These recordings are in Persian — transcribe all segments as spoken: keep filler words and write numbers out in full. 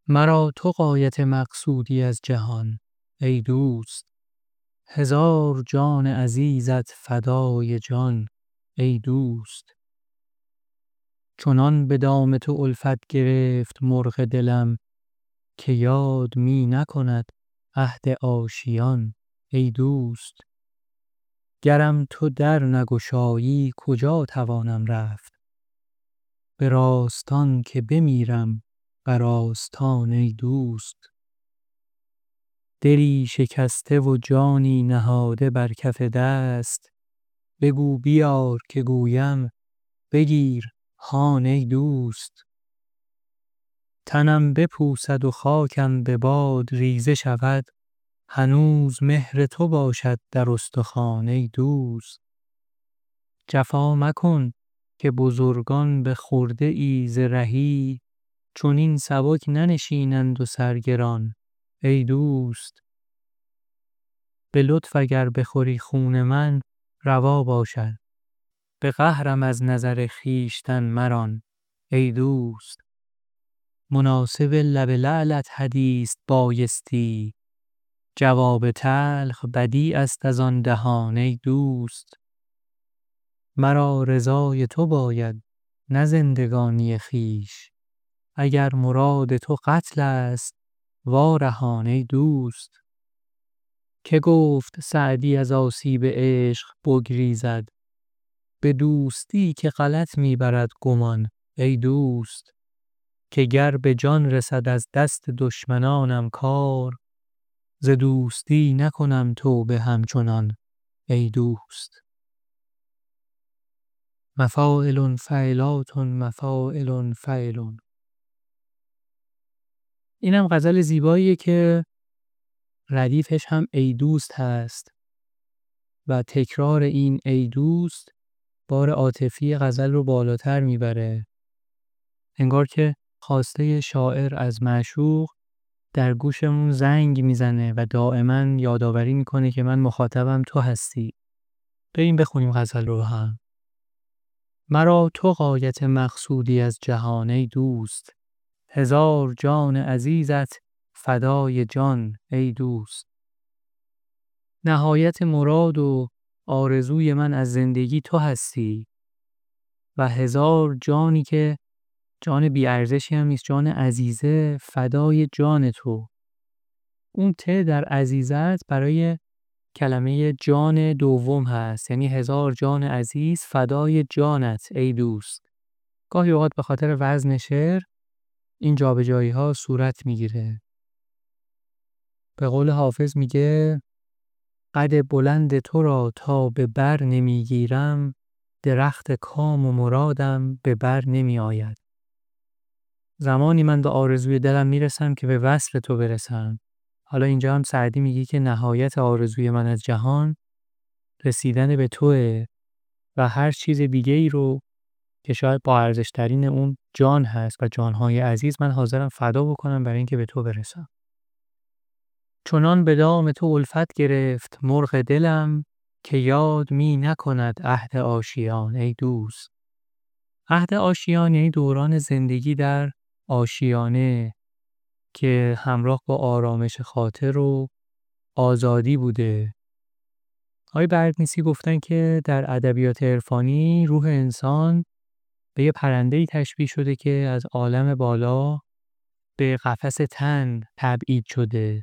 مرا تو غایت مقصودی از جهان ای دوست. هزار جان عزیزت فدای جان ای دوست. چنان به دام تو الفت گرفت مرغ دلم، که یاد می نکند عهد آشیان ای دوست. گرم تو در نگشایی کجا توانم رفت، به راستان که بمیرم بر آستان ای دوست. دلی شکسته و جانی نهاده بر کف دست، بگو بیار که گویم بگیر هان ای دوست. تنم بپوسد و خاکم به باد ریزه شود، هنوز مهر تو باشد در استخوان ای دوست. جفا مکن که بزرگان به خرده ای ز رهی، چنین سبک ننشینند و سرگران ای دوست. به لطف اگر بخوری خون من روا باشد، به قهرم از نظر خویشتن مران ای دوست. مناسب لب لعلت حدیث بایستی، جواب تلخ بدیع است از آن دهان ای دوست. مرا رضای تو باید نه زندگانی خویش، اگر مراد تو قتل است وارهان ای دوست. که گفت سعدی از آسیب عشق بگریزد، به دوستی که غلط می برد گمان ای دوست. که گر به جان رسد از دست دشمنانم کار، ز دوستی نکنم توبه همچنان ای دوست. مفاعل فاعلات مفاعل فاعلون. اینم غزل زیباییه که ردیفش هم ای دوست هست و تکرار این ای دوست بار عاطفی غزل رو بالاتر میبره. انگار که خواسته شاعر از معشوق در گوشمون زنگ میزنه و دائما یادآوری میکنه که من مخاطبم تو هستی. بریم بخونیم غزل رو هم. مرا تو غایت مقصودی از جهان ای دوست، هزار جان عزیزت فدای جان ای دوست. نهایت مراد و آرزوی من از زندگی تو هستی و هزار جانی که جان بی‌ارزشی هم نیست، جان عزیزه فدای جان تو. اون ته در عزیزت برای کلمه جان دوم هست، یعنی هزار جان عزیز فدای جانت ای دوست. گاهی اوقات به خاطر وزن شعر این جابجایی ها صورت میگیره. به قول حافظ میگه قد بلند تو را تا به بر نمیگیرم، درخت کام و مرادم به بر نمی آید. زمانی من به آرزوی دلم میرسم که به وصل تو برسم. حالا اینجا هم سعدی میگه که نهایت آرزوی من از جهان رسیدن به توه و هر چیز دیگه ای رو که شاید با ارزش ترین اون جان هست و جانهای عزیز من حاضرم فدا بکنم برای اینکه به تو برسم. چنان به دام تو الفت گرفت مرغ دلم، که یاد می نکند عهد آشیان ای دوست. عهد آشیان یعنی دوران زندگی در آشیانه که همراه با آرامش خاطر و آزادی بوده. آقای بردنیسی گفتن که در ادبیات عرفانی روح انسان به یه پرنده‌ای تشبیه شده که از عالم بالا به قفس تن تبعید شده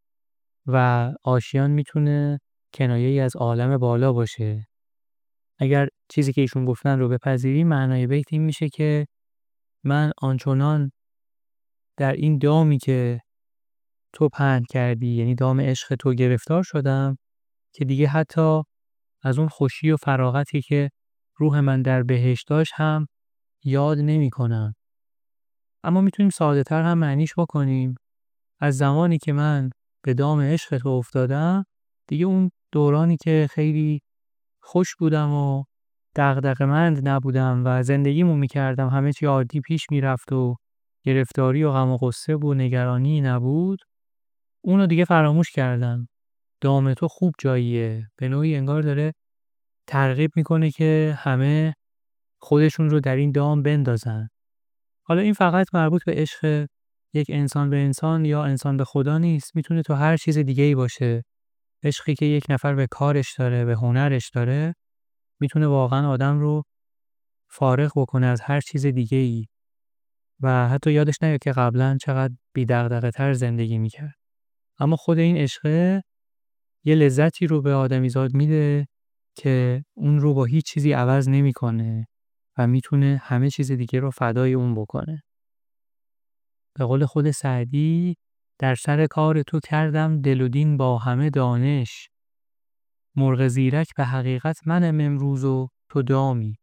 و آشیان میتونه کنایه‌ای از عالم بالا باشه. اگر چیزی که ایشون گفتن رو بپذیری، معنای بیت این میشه که من آنچنان در این دامی که تو پهن کردی، یعنی دام عشق تو، گرفتار شدم که دیگه حتی از اون خوشی و فراغتی که روح من در بهشت داشت هم یاد نمی کنم. اما میتونیم ساده تر هم معنیش بکنیم از زمانی که من به دام عشق تو افتادم، دیگه اون دورانی که خیلی خوش بودم و دغدغه‌مند نبودم و زندگیمو میکردم، همه چی عادی پیش میرفت و گرفتاری و غم و غصه و نگرانی نبود، اونو دیگه فراموش کردم. دام تو خوب جاییه. به نوعی انگار داره ترغیب میکنه که همه خودشون رو در این دام بندازن. حالا این فقط مربوط به عشق یک انسان به انسان یا انسان به خدا نیست، میتونه تو هر چیز دیگه ای باشه. عشقی که یک نفر به کارش داره، به هنرش داره، میتونه واقعا آدم رو فارغ بکنه از هر چیز دیگه ای و حتی یادش نیاد که قبلا چقدر بی دغدغه تر زندگی میکرد. اما خود این عشقه یه لذتی رو به آدمیزاد میده که اون رو با هیچ چیزی عوض نمیکنه و میتونه همه چیز دیگه رو فدای اون بکنه. به قول خود سعدی، در سر کار تو کردم دل و دین با همه دانش، مرغ زیرک به حقیقت منم امروز و تو دامی.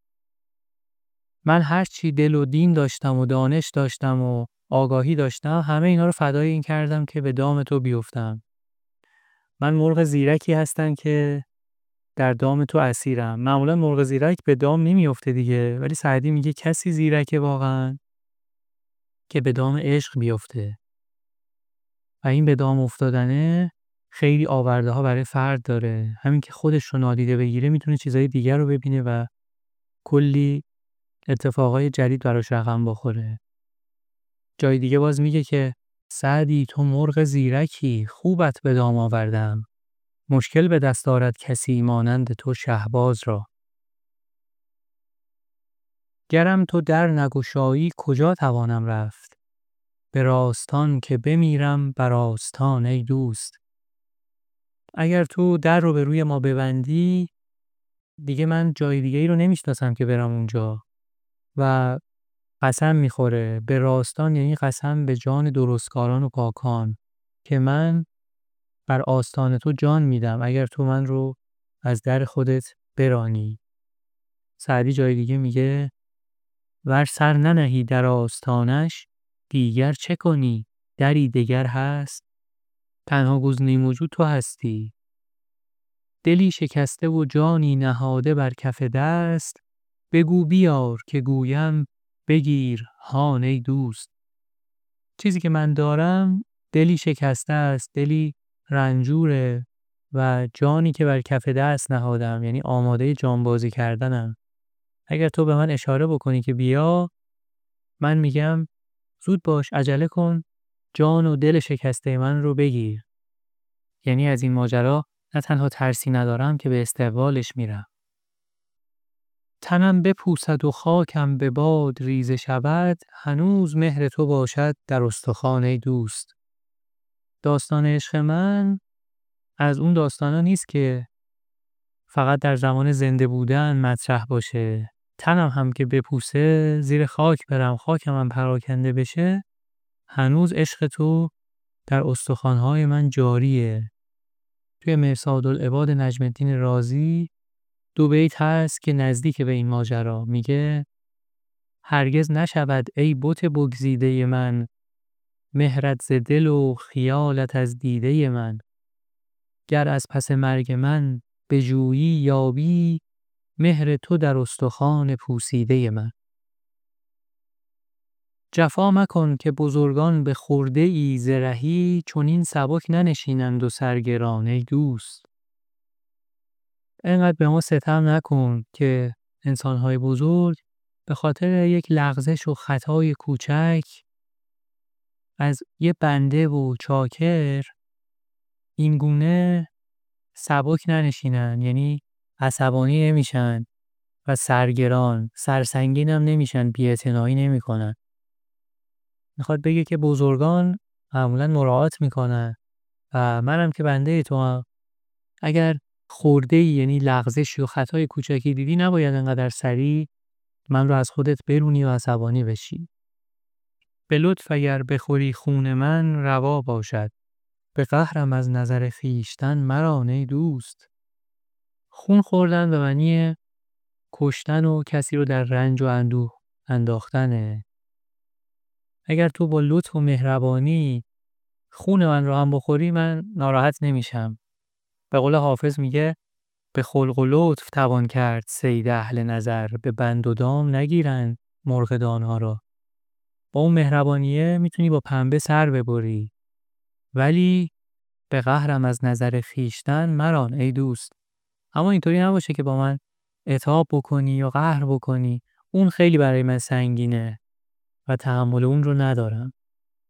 من هر چی دل و دین داشتم و دانش داشتم و آگاهی داشتم، همه اینا رو فدای این کردم که به دام تو بیفتم. من مرغ زیرکی هستم که در دام تو اسیرم. معمولا مرغ زیرک به دام نمیفته دیگه، ولی سعدی میگه کسی زیرکه واقعا که به دام عشق بیفته. و این به دام افتادنه خیلی آورده ها برای فرد داره. همین که خودش رو نادیده بگیره میتونه چیزهای دیگر رو ببینه و کلی اتفاقای جدید براش رقم بخوره. جای دیگه باز میگه که سعدی تو مرغ زیرکی خوبت به دام آوردم، مشکل به دست آرد کسی مانند تو شهباز را. گرم تو در نگشایی کجا توانم رفت، به راستان که بمیرم بر آستان ای دوست. اگر تو در رو به روی ما ببندی دیگه من جای دیگه ای رو نمیشناسم که برم اونجا. و قسم میخوره به راستان، یعنی قسم به جان درستکاران و پاکان، که من بر آستان تو جان میدم اگر تو من رو از در خودت برانی. سعدی جای دیگه میگه ور سر ننهی در آستانش، دیگر چه کنی دری دیگر هست، تنها گزینه موجود تو هستی. دلی شکسته و جانی نهاده بر کف دست، بگو بیار که گویم بگیر هان ای دوست. چیزی که من دارم دلی شکسته است، دلی رنجوره و جانی که بر کف دست نهادم، یعنی آماده جانبازی کردنم. اگر تو به من اشاره بکنی که بیا، من میگم زود باش، عجله کن، جان و دل شکسته من رو بگیر. یعنی از این ماجرا نه تنها ترسی ندارم که به استقبالش میرم. تنم بپوسد و خاکم به باد ریزه شود، هنوز مهر تو باشد در استخوان ای دوست. داستان عشق من از اون داستانا نیست که فقط در زمان زنده بودن مطرح باشه. تنم هم که بپوسه، زیر خاک برم، خاکم هم پراکنده بشه، هنوز عشق تو در استخوان‌های من جاریه. توی مرصاد العباد نجم الدین رازی دو بیت هست که نزدیک به این ماجرا. میگه هرگز نشود ای بت بگزیده من، مهرت ز دل و خیالت از دیده من. گر از پس مرگ من به جویی یابی، مهر تو در استخوان پوسیده من. جفا مکن که بزرگان به خرده ای زرهی، چون این سبک ننشینند و سرگران ای دوست. اینقدر به ما ستم نکن که انسان‌های بزرگ به خاطر یک لغزش و خطای کوچک از یه بنده و چاکر این گونه سبک ننشینن، یعنی عصبانی نمیشن و سرگران، سرسنگین هم نمیشن، بی‌اعتنایی نمیکنن. میخواد بگه که بزرگان معمولا مراعات میکنن و منم که بنده تو هم، اگر خورده‌ای یعنی لغزشی و خطای کوچکی دیدی نباید انقدر سریع من رو از خودت برونی و عصبانی بشی. به لطف اگر بخوری خون من روا باشد، به قهرم از نظر خویشتن مران ای دوست. خون خوردن به معنی کشتن و کسی رو در رنج و اندوه انداختنه. اگر تو با لطف و مهربانی خون من رو هم بخوری، من ناراحت نمیشم. به قول حافظ میگه به خلق و لطف توان کرد صید اهل نظر، به بند و دام نگیرند مرغ دانها را. با اون مهربانیه میتونی با پنبه سر ببری، ولی به قهرم از نظر خویشتن مران ای دوست. اما اینطوری نباشه که با من عتاب بکنی یا قهر بکنی، اون خیلی برای من سنگینه و تحمل اون رو ندارم.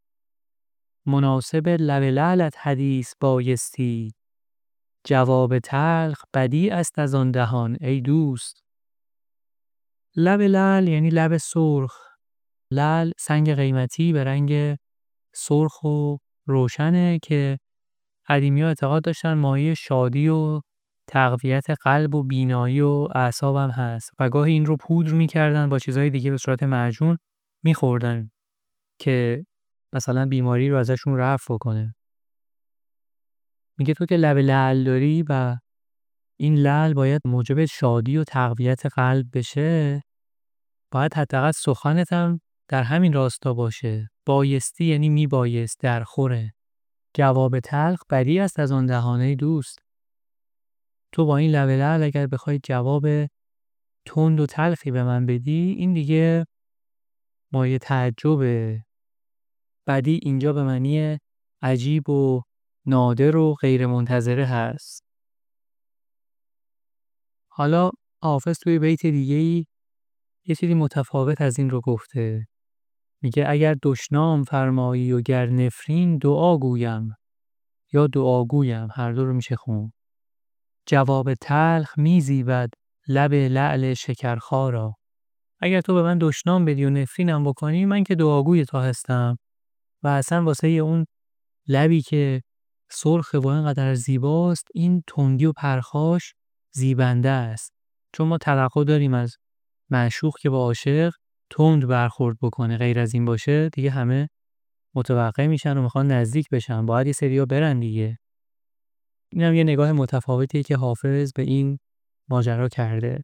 مناسب لب لعلت حدیث بایستی، جواب تلخ بدیع است از آن دهان ای دوست. لب لعل یعنی لب سرخ. لعل سنگ قیمتی به رنگ سرخ و روشنه که قدیمی‌ها اعتقاد داشتن مایه شادی و تقویت قلب و بینایی و اعصاب هم هست و گاهی این رو پودر می‌کردن با چیزهای دیگه به صورت معجون می‌خوردن که مثلا بیماری رو ازشون رفع کنه. میگه تو که لب لعل داری و این لعل باید موجب شادی و تقویت قلب بشه، باید حداقل سخنت هم در همین راستا باشه. بایستی یعنی میبایست، در خوره. جواب تلخ بدیع است از آن دهانه دوست. تو با این لب لعل اگر بخوای جواب تند و تلخی به من بدی، این دیگه مایه تعجبه. بدیع اینجا به معنی عجیب و نادر و غیر منتظره هست. حالا حافظ توی بیت دیگه‌ای یه چیزی متفاوت از این رو گفته. میگه اگر دشنام فرمایی و گر نفرین دعا گویم، یا دعا گویم، هر دو رو میشه خون. جواب تلخ میزیبد لب لعل شکرخارا. اگر تو به من دشنام بدی و نفرینم بکنی، من که دعاگوی تو هستم و اصلا واسه اون لبی که سرخ و اینقدر زیباست، این تندی و پرخاش زیبنده است. چون ما توقع داریم از معشوق که با عاشق تند برخورد بکنه، غیر از این باشه دیگه همه متوقع میشن و میخوان نزدیک بشن، باید یه سریا برن دیگه. اینم یه نگاه متفاوتیه که حافظ به این ماجرا کرده.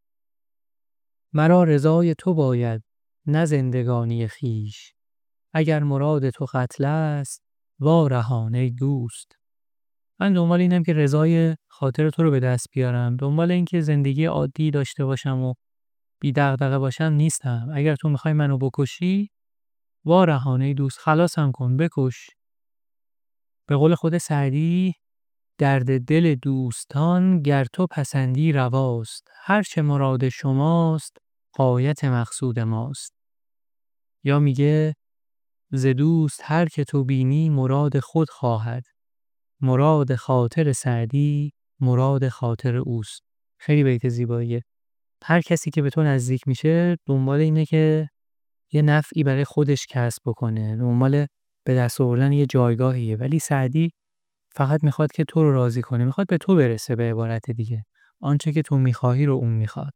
مرا رضای تو باید نه زندگانی خیش، اگر مراد تو قتل است وا رهان ای دوست. من دنبال اینم که رضای خاطر تو رو به دست بیارم، دنبال این که زندگی عادی داشته باشم و بی دغدغه باشم نیستم. اگر تو میخوای منو بکشی، وا رهان ای دوست، خلاصم کن، بکش. به قول خود سعدی، درد دل دوستان گر تو پسندی رواست، هر چه مراد شماست غایت مقصود ماست. یا میگه ز دوست هر که تو بینی مراد خود خواهد، مراد خاطر سعدی مراد خاطر اوست. خیلی بیت زیباییه. هر کسی که به تو نزدیک میشه دنبال اینه که یه نفعی برای خودش کسب بکنه، دنبال به دست آوردن یه جایگاهیه، ولی سعدی فقط میخواد که تو رو راضی کنه، میخواد به تو برسه. به عبارت دیگه آنچه که تو میخواهی رو اون میخواد.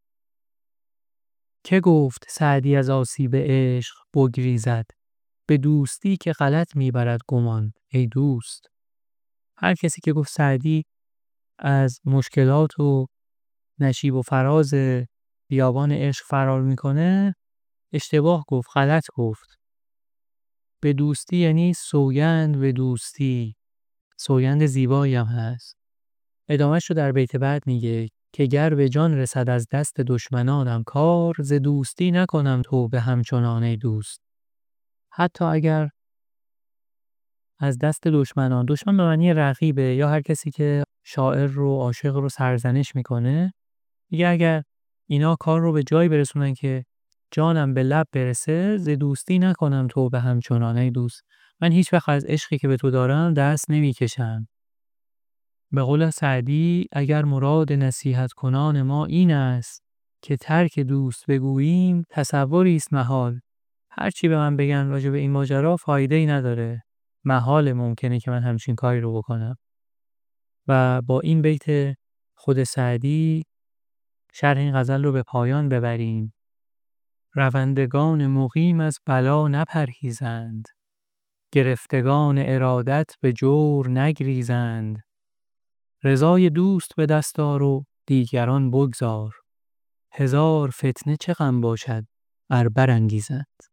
که گفت سعدی از آسیب عشق بگریزد، به دوستی که غلط میبرد گمان ای دوست. هر کسی که گفت سعدی از مشکلات و نشیب و فراز بیابان عشق فرار میکنه، اشتباه گفت، غلط گفت. به دوستی یعنی سوگند به دوستی، سوگند زیبایی هم هست. ادامهش رو در بیت بعد میگه که گر به جان رسد از دست دشمنانم کار، ز دوستی نکنم توبه همچنان ای دوست. حتی اگر از دست دشمنان، دشمن به معنی رقیبه یا هر کسی که شاعر رو عاشق رو سرزنش میکنه، میگه اگر اینا کار رو به جایی برسونن که جانم به لب برسه، ز دوستی نکنم توبه همچنان ای دوست. من هیچ وقت از عشقی که به تو دارم دست نمیکشم. به قول سعدی اگر مراد نصیحت کنان ما این است، که ترک دوست بگوییم تصوری است محال. هر چی به من بگن راجع به این ماجرا فایده ای نداره، محال ممکنه که من همچین کاری رو بکنم. و با این بیت خود سعدی شرح این غزل رو به پایان ببریم. روندگان مقیم از بلا نپرهیزند، گرفتگان ارادت به جور نگریزند. رضای دوست به دست آر و دیگران بگذار، هزار فتنه چه غم باشد ار برانگیزند.